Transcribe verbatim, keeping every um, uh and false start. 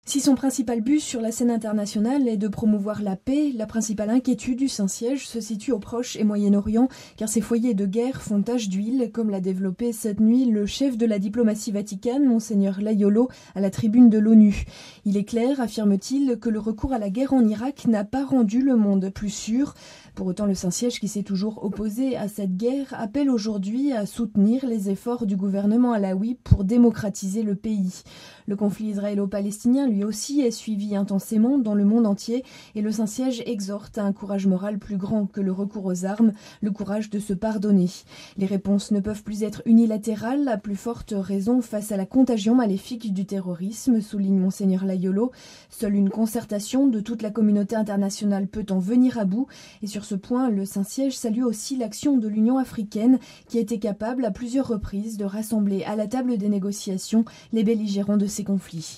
Si son principal but sur la scène internationale est de promouvoir la paix, la principale inquiétude du Saint-Siège se situe au Proche et Moyen-Orient, car ces foyers de guerre font tache d'huile, comme l'a développé cette nuit le chef de la diplomatie vaticane, Monseigneur Laiolo, à la tribune de l'ONU. Il est clair, affirme-t-il, que le recours à la guerre en Irak n'a pas rendu le monde plus sûr. Pour autant, le Saint-Siège, qui s'est toujours opposé à cette guerre, appelle aujourd'hui à soutenir les efforts du gouvernement alaoui pour démocratiser le pays. Le conflit israélo-palestinien, lui aussi, est suivi intensément dans le monde entier et le Saint-Siège exhorte à un courage moral plus grand que le recours aux armes, le courage de se pardonner. Les réponses ne peuvent plus être unilatérales, à plus forte raison face à la contagion maléfique du terrorisme, souligne Monseigneur Laiolo. Seule une concertation de toute la communauté internationale peut en venir à bout et sur ce point, le Saint-Siège salue aussi l'action de l'Union africaine qui a été capable à plusieurs reprises de rassembler à la table des négociations les belligérants de ces conflits.